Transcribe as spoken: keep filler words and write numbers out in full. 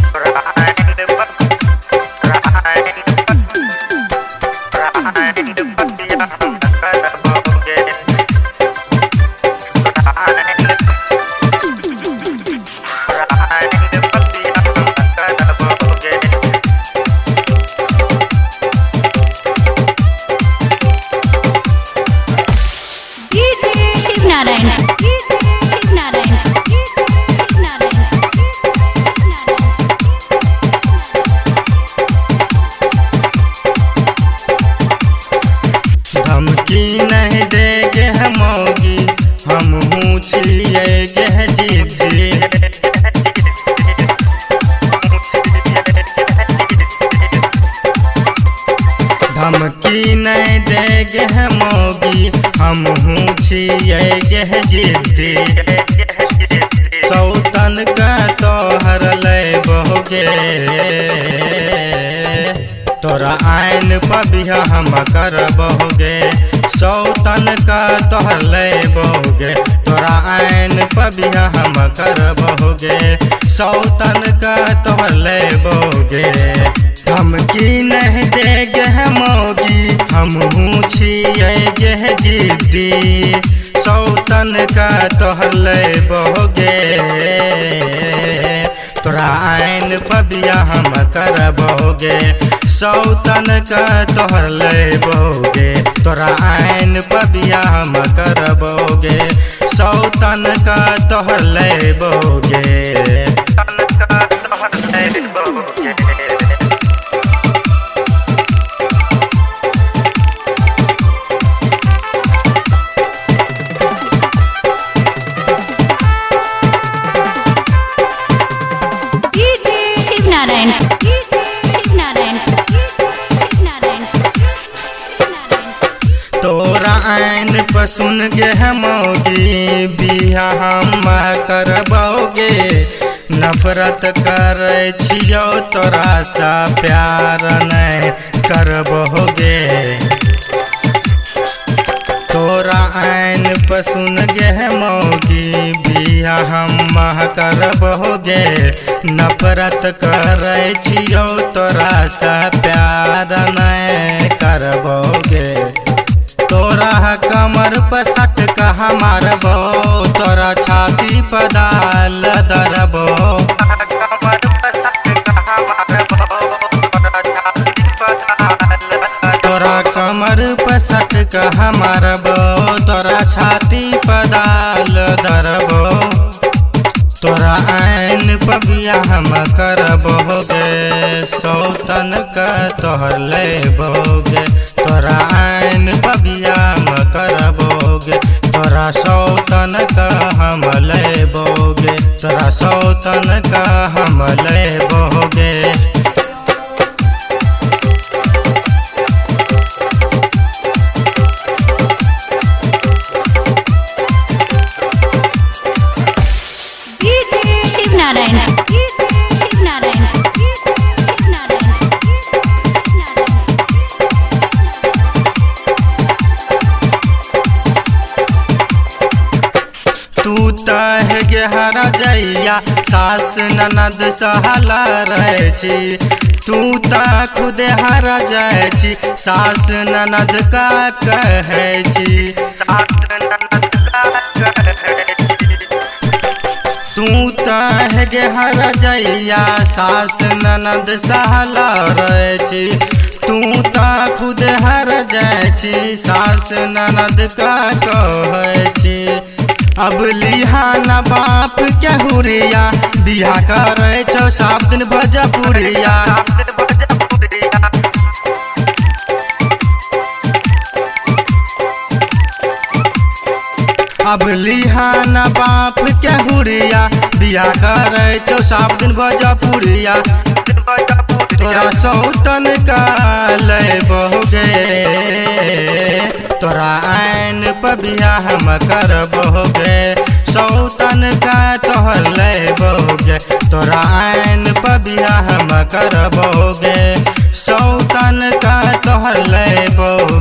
धमकी नहीं देगे हमोगी हमहू छिए गे जिद्दी। धमकी नहीं देगे हमोगी हमहू छिए गे जिद्दी। सौतन का तोहर ले बहुगे तोरा आइन पबिया हम करबोगे। सौतन का तोहर ले बहुगे तोरा आइन पबिया हम करबोगे। सौतन का तोहर ले बहुगे धमकी नहीं देगे हमोगी हमहू छिए गे जिद्दी। सौतन का तोहर ले बहुगे तोरा आइन पबिया हम करबोगे। सौतन का तोहर ले बहुगे तोरा आइन पबिया हम करबोगे। सौतन का तोहर ले बहुगे। शिवनारायण तोरा आइन पसुन गे हमोगी बिया हम करबोगे। नफरत करे छियो तोरा सा प्यार नहीं करबोगे। तोरा आइन पसुन गे हमोगी बिया हम करबोगे। नफरत करे छियो तोरा सा प्यार नहीं करबोगे। तोरा कमर पर सट कहा मारबो तोरा छाती पर दाल दरबो। तोरा कमर पर सट कहा मारबो तोरा छाती पर दाल दरबो। तोरा आइन पबिया हम करबोगे। सौतन का तोहर ले बहुगे तोरा आइन पबिया हम करबोगे। तोरा सौतन का हम ले बहुगे तोरा सौतन का हम ले बहुगे। शिवनारायण शिवनारायण तू तह गे हरा जैया सास ननद सहला रहे छी। तू ता खुद हरा जाय छी सास ननद का कहे छी। तू तह गे हरा जैया सास ननद सहला रहे छी। तू ता खुद हर जाय छी सास ननद का कहे छी। अब लिहा न बाप के हुरिया बिहा करे छो सात दिन भजपुरिया। अब लिहा न बाप के हुरिया बिहा करे छो सात दिन भजपुरिया। तोरा सौतन का ले बहुगे तोरा आइन पबिया हम करबोगे। सौतन का तोहर ले बहुगे तोरा आइन पबिया हम करबोगे। सौतन का तोहर ले बहुगे।